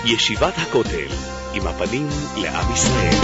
ישיבת הכותל, עם הפנים לעם ישראל.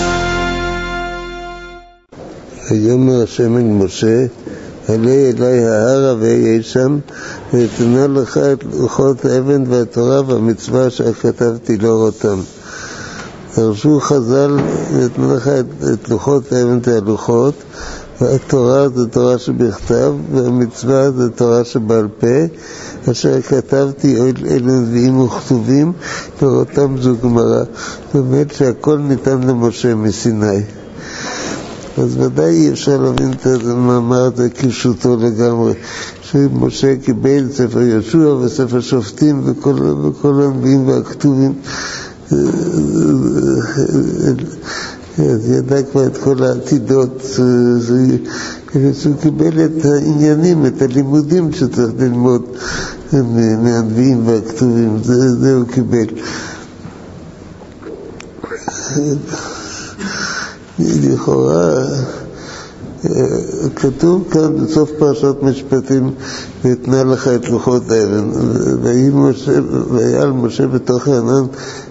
ויאמר השם אל משה, עלה אלי ההר ואהיה שם, ואתנה לך את לוחות האבן והתורה והמצווה שכתבתי להורותם. דרשו חז"ל, ואתנה לך את לוחות האבן והלוחות, והתורה זה תורה שבכתב, והמצווה זה תורה שבעל פה, אשר כתבתי אלה נביאים וכתובים, להורותם זו גמרא. זאת אומרת שהכל ניתן למשה מסיני. אז ודאי אי אפשר להבין את המאמר הזה כפשוטו לגמרי, שמשה קיבל ספר יהושע וספר שופטים וכל הנביאים והכתובים, אז ידע כבר את כל העתידות, שהוא קיבל את העניינים, את הלימודים שצריך ללמוד מהנביאים והכתובים, זה הוא קיבל. לכאורה כתוב כאן בסוף פרשת משפטים, ואתנה לך את לוחות האבן, ויעל משה בתוך הענן,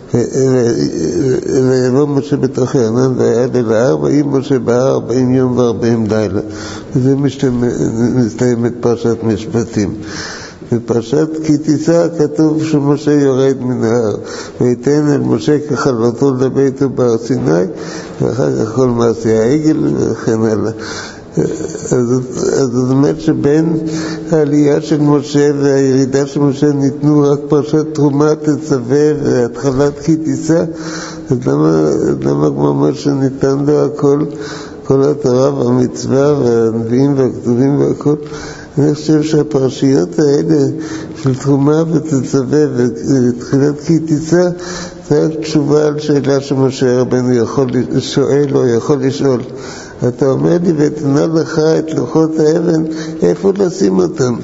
ויבוא משה בתוך הענן ויעל אל ההר, ויהי משה בהר 40 יום ו40 לילה. וזה מסתיים את פרשת משפטים. בפרשת כי תישא כתוב שמשה יורד מן ההר, ויתן אל משה ככלותו לביתו בהר סיני, ואחר כך כל מעשי העגל וכן הלאה. אז זאת אומרת שבין העלייה של משה והירידה של משה ניתנו רק פרשת תרומה תצווה והתחלת כי תישא. אז למה כמו משה ניתן לו הכל, כל התורה והמצווה והנביאים והכתובים והכל? אני חושב שהפרשיות האלה של תרומה ותצווה ותחילת כי תישא זה רק תשובה על שאלה שמשה רבנו שואל או יכול לשאול. אתה אומר לי ואתנה לך את לוחות האבן, איפה לשים אותם?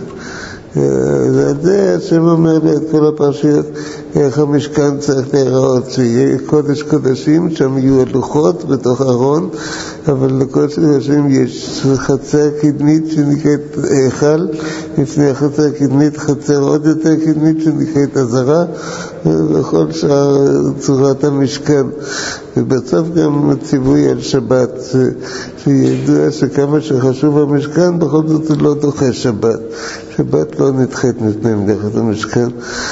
זה השם אומר לי את כל הפרשיות, איך המשכן צריך להיראות, שיהיה קודש קודשים, שם יהיו הלוחות בתוך ארון, אבל לקודש קודשים יש חצר קדמית שנקראת היכל, לפני החצר הקדמית חצר עוד יותר קדמית שנקראת עזרה, וכל שאר צורת המשכן. ובסוף גם ציווי על שבת, שידוע שכמה שחשוב המשכן, בכל זאת הוא לא דוחה שבת. שבת לא נדחית מפני מלאכת המשכן.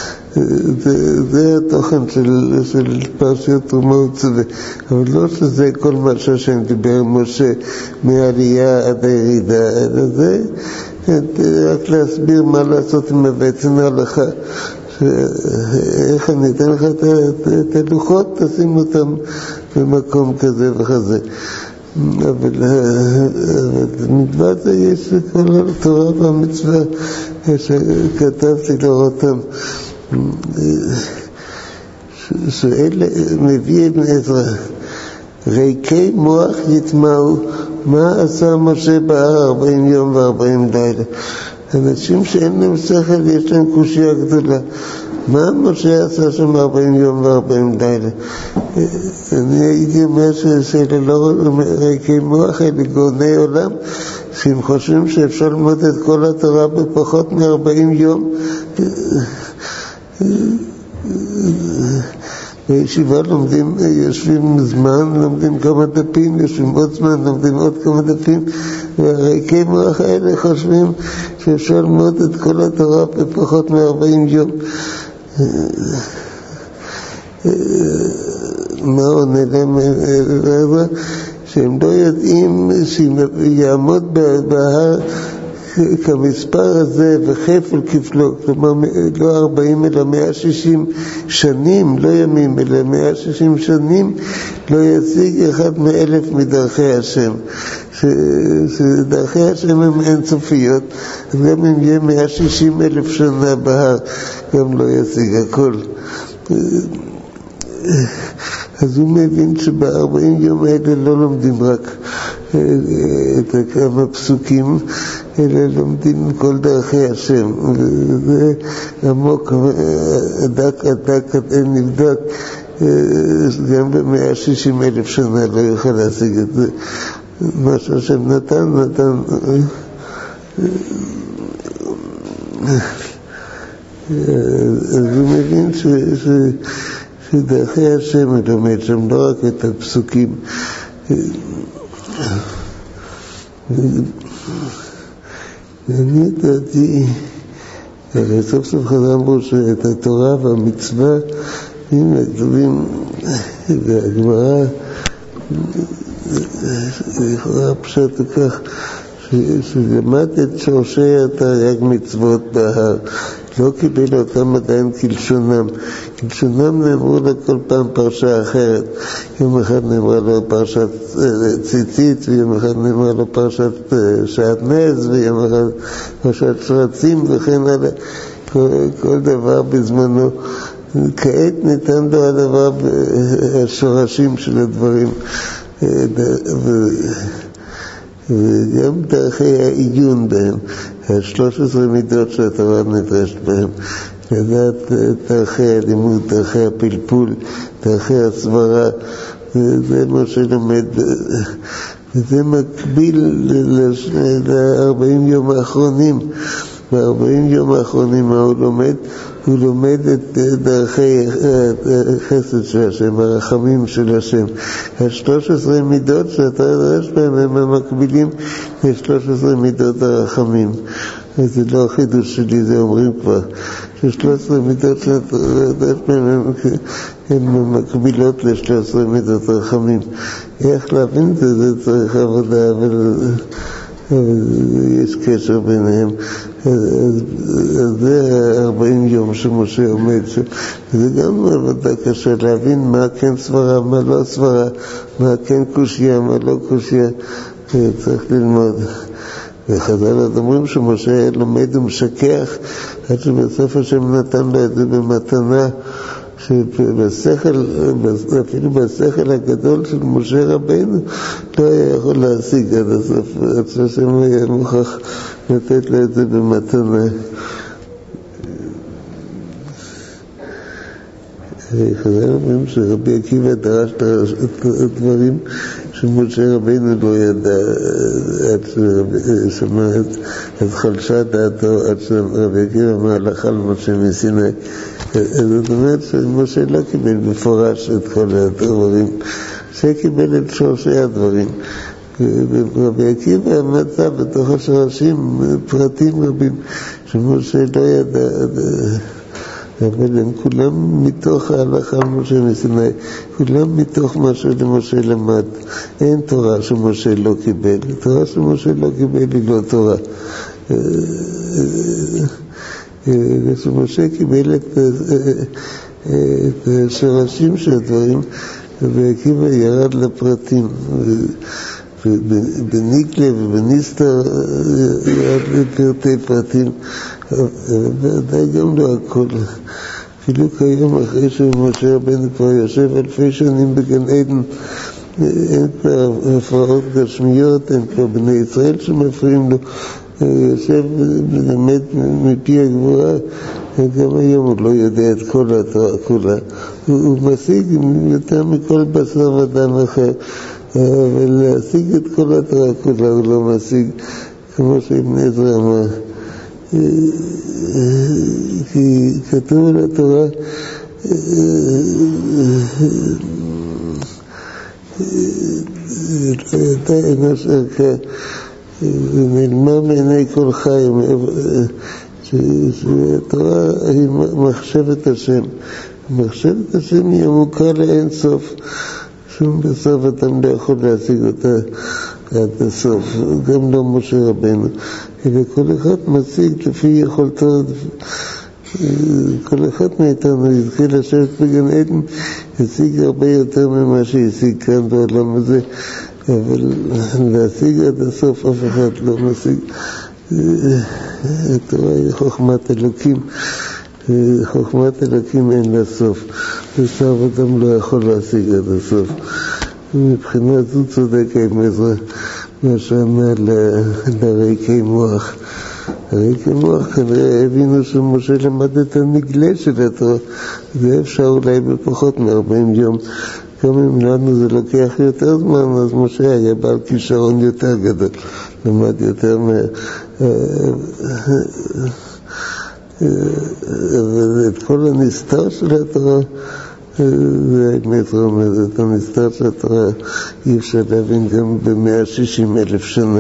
זה התוכן של פרשיות תרומה וצווה. אבל לא שזה כל מה שהשם דיבר משה מהעלייה עד הירידה, אלא זה רק להסביר מה לעשות עם ואתנה לך. איך אני אתן לך את הלוחות, תשים אותם במקום כזה וכזה. אבל מלבד זה יש כל התורה והמצווה שכתבתי להורותם. שואל מביא אבן עזרא, ריקי מוח יטמעו, מה עשה משה בהר 40 יום ו40 לילה? אנשים שאין להם שכל יש להם קושיה גדולה. מה משה עשה שם 40 יום ו40 לילה? אני הייתי אומר שאלה לא ריקי מוח, אלה גאוני עולם, שהם חושבים שאפשר ללמוד את כל התורה בפחות מ40 יום. בישיבה לומדים, יושבים זמן, לומדים כמה דפים, יושבים עוד זמן, לומדים עוד כמה דפים, והריקי מוח האלה חושבים שאפשר ללמוד את כל התורה בפחות מ40 יום. מה עונה להם? שהם לא יודעים שיעמוד בהר כמספר הזה וכפל כפלו, כלומר לא 40 אלא 160 שנים, לא ימים אלא 160 שנים, לא ישיג אחד מ1000 מדרכי השם, שדרכי השם הם אינסופיות, אז גם אם יהיה 160,000 שנה בהר גם לא ישיג הכל. אז הוא מבין שב40 יום האלה לא לומדים רק את כמה פסוקים, אלא לומדים כל דרכי השם. וזה עמוק, הדק, אין נבדק, גם ב160,000 שנה לא יוכל להשיג את זה. מה שהשם נתן. אז הוא מבין שדרכי השם מלומד שם, לא רק את הפסוקים. אני דעתי, סוף סוף חז"ל אמרו שאת התורה והמצווה הנה כתובים, והגמרא לכאורה פשט כך שלמד את שורשי התרי"ג מצוות בהר, לא קיבל אותם עדיין כלשונם. כלשונם נאמרו לה כל פעם פרשה אחרת. יום אחד נאמרה לו פרשת ציצית, ויום אחד נאמרה לו פרשת שעטנז, ויום אחד פרשת שרצים וכן הלאה. כל דבר בזמנו. כעת ניתן לו הדבר השורשים של הדברים. וגם דרכי העיון בהם, 13 מידות שהתורה נדרשת בהם, לדעת דרכי הלימוד, דרכי הפלפול, דרכי הסברה, זה מה שלומד, וזה מקביל ל-40 יום האחרונים. ב-40 יום האחרונים מה הוא לומד? הוא לומד את דרכי חסד של השם, הרחמים של השם. 13 מידות שאתה דרש בהם הם המקבילים ל-13 מידות הרחמים. וזה לא החידוש שלי, זה אומרים כבר. 13 מידות שאתה דרש בהם הם מקבילות ל-13 מידות הרחמים. איך להבין את זה? זה צריך עבודה, אבל יש קשר ביניהם. אז זה 40 יום שמשה עומד שם. זה גם עבודה קשה להבין מה כן סברה, מה לא סברה, מה כן קושיה, מה לא קושיה. צריך ללמוד. וחז"ל אומרים שמשה לומד ומשכח עד שבסוף השם נתן לו את זה במתנה, שבשכל, אפילו בשכל הגדול של משה רבינו לא היה יכול להשיג עד הסוף, עד שהשם היה מוכרח לתת לו את זה במתנה. חז"ל אומרים שרבי עקיבא דרש את הדברים שמשה רבינו לא ידע, עד ששמע את חלשה דעתו, עד שרבי עקיבא אמר הלכה למשה מסיני. זאת אומרת שמשה לא קיבל מפורש את כל הדברים, שקיבל את שורשי הדברים. ורבי עקיבא מצא בתוך השורשים פרטים רבים שמשה לא ידע, אבל הם כולם מתוך ההלכה למשה מסיני, כולם מתוך מה שמשה למד. אין תורה שמשה לא קיבל, תורה שמשה לא קיבל היא לא תורה. ושמשה קיבל את השורשים של הדברים, ועקיבא ירד לפרטים, בניקלה ובניסתר ירד לפרטי פרטים, ועדיין גם לא הכל. אפילו כיום אחרי שמשה רבנו כבר יושב אלפי שנים בגן עדן, אין כבר הפרעות גשמיות, אין כבר בני ישראל שמפריעים לו, יושב ולמד מפי הגבורה. גם היום הוא לא יודע את כל התורה כולה, הוא משיג יותר מכל בשר ודם אחר, אבל להשיג את כל התורה כולה הוא לא משיג, כמו שאבן עזרא אמר. כי כתוב על התורה לא ידע אין אשר ונעלמה מעיני כל חי, שהתורה היא מחשבת השם. מחשבת השם היא עמוקה לאין סוף, שום בסוף אדם לא יכול להשיג אותה עד הסוף, גם לא משה רבנו, וכל אחד משיג לפי יכולתו. כל אחד מאיתנו יזכה לשבת בגן עדן, ישיג הרבה יותר ממה שישיג כאן בעולם הזה, אבל להשיג עד הסוף אף אחד לא משיג. התורה היא חוכמת אלוקים, חוכמת אלוקים אין לה סוף, ושאר אדם לא יכול להשיג עד הסוף. מבחינה זו צודק אבן עזרא מה שאמר לריקי מוח. הריקי מוח כנראה הבינו שמשה למד את הנגלה של התורה, זה אפשר אולי בפחות מ-40 יום. גם אם לנו זה לוקח יותר זמן, אז משה היה בעל כישרון יותר גדול, למד יותר אבל את כל הנסתר של התורה זה האמת רומזת, הנסתר של התורה אי אפשר להבין גם ב160,000 שנה.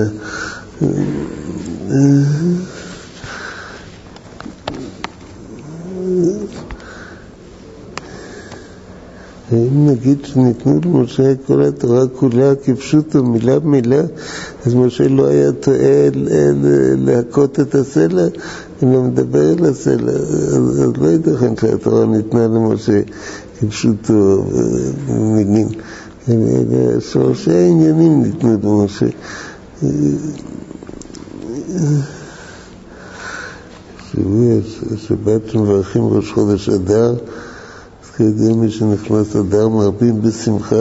אם נגיד שניתנו למשה כל התורה כולה כפשוטו מילה במילה, אז משה לא היה טועה להכות את הסלע, אלא מדבר על הסלע. אז לא ייתכן שהתורה ניתנה למשה כפשוטו מילים. שורשי העניינים ניתנו למשה. שבת שמברכים ראש חודש אדר, כדי מי שנכנס אדר מרבים בשמחה,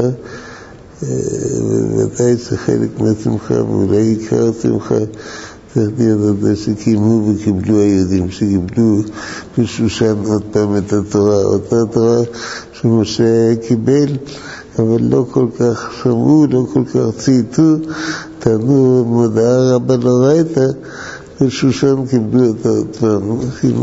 ובוודאי שחלק מהשמחה ואולי עיקר השמחה צריך להיות על זה שקיימו וקיבלו היהודים, שקיבלו בשושן עוד פעם את התורה, אותה תורה שמשה קיבל, אבל לא כל כך שמעו, לא כל כך צייתו, תנו מודעה רבה לורייתא, בשושן קיבלו אותה עוד פעם,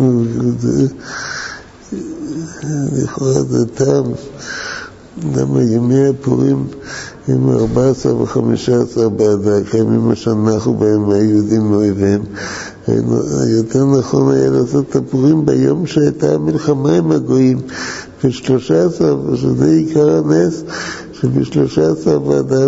לכאורה זה טעם, למה ימי הפורים הם 14 ו-15 באדר, כימים השנחנו בהם היהודים מאויביהם. יותר נכון היה לעשות את הפורים ביום שהייתה המלחמה עם הגויים, ב-13, ושזה עיקר הנס, שב-13 באדר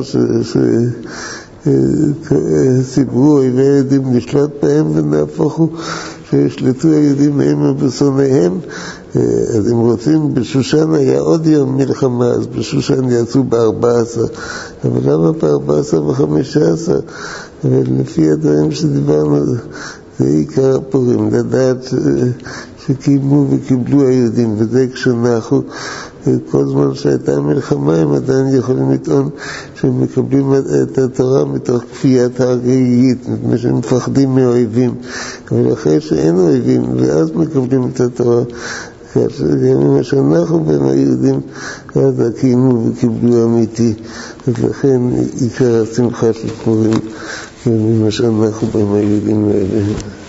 שסיפרו אויבי היהודים לשלוט בהם ונהפוכו, שישלטו היהודים מהם ובשונאיהם. אז אם רוצים, בשושן היה עוד יום מלחמה, אז בשושן יצאו ב-14, אבל למה ב-14 ו-15? אבל לפי הדברים שדיברנו, זה עיקר הפורים, לדעת שקיימו וקיבלו היהודים, וזה כשנחנו, כל זמן שהייתה מלחמה, הם עדיין יכולים לטעון שהם מקבלים את התורה מתוך כפיית הרגעית, מפני שהם מפחדים מאויבים, אבל אחרי שאין אויבים, ואז מקבלים את התורה, גם שאנחנו בין היהודים, אז קיימו וקיבלו אמיתי, אז לכן עיקר השמחה של פורים, גם שאנחנו בין היהודים האלה.